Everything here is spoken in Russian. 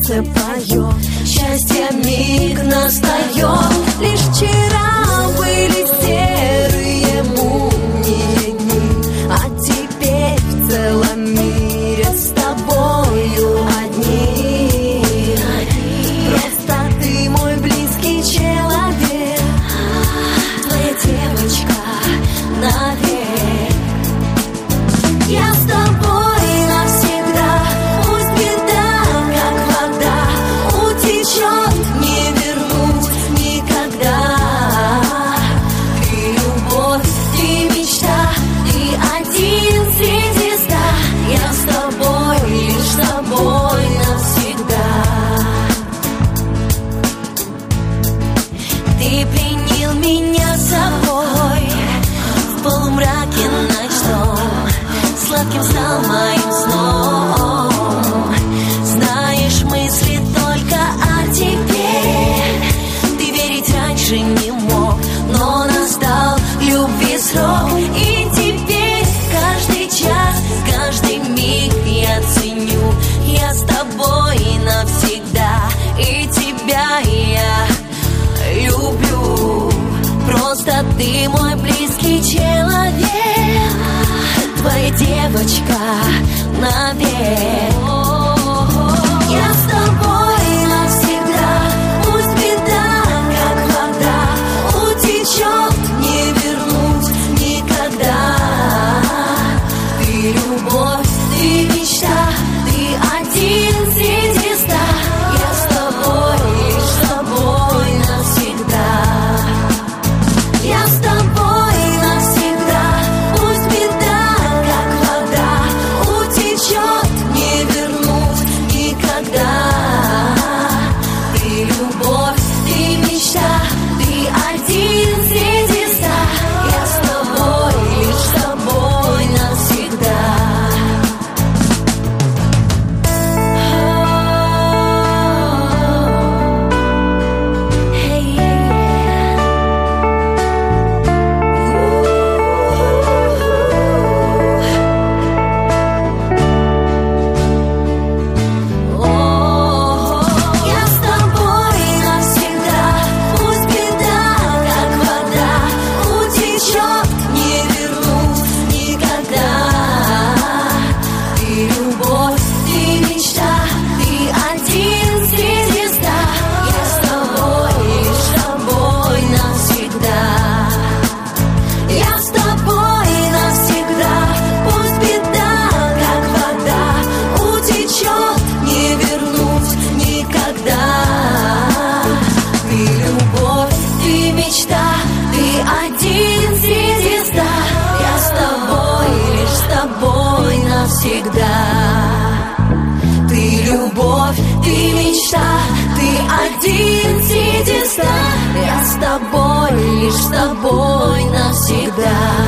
сердце поет, счастье миг настает. Лишь вчера были серые мутные дни, а теперь в целом мире с тобою одни. Просто ты мой близкий человек, твоя девочка навек. Я с тобой навсегда, пусть беда, как вода, утечет, не вернуть никогда. Ты любовь, ты мечта, ты один среди ста. Я с тобой, лишь с тобой навсегда. Ты пленил меня собой в полумраке ночном, сладким стал моим сном. Знаешь, мысли только о тебе. Ты верить раньше не мог, но настал любви срок. И теперь каждый час, каждый миг я ценю. Я с тобой навсегда, и тебя я люблю. Просто ты мой близкий человек, твоя девочка навек. Я с тобой навсегда, пусть беда, как вода, утечет, не вернуть никогда. Ты любовь, ты мечта, ты один среди ста. Я с тобой, лишь с тобой навсегда. Я с тобой навсегда, пусть беда, как вода, утечет, не вернуть никогда. Ты любовь, ты мечта, ты один среди ста. Я с тобой, лишь с тобой навсегда. Я с тобой навсегда, пусть беда, как вода, утечет, не вернуть никогда. Ты любовь, ты мечта, ты один среди ста. Я с тобой, лишь с тобой навсегда. Я с тобой навсегда, пусть беда, как вода, утечет, не вернуть никогда. Ты любовь, ты мечта, ты один среди ста. Я с тобой, лишь с тобой навсегда. Ты любовь, ты мечта, ты один среди ста. Я с тобой, лишь с тобой навсегда.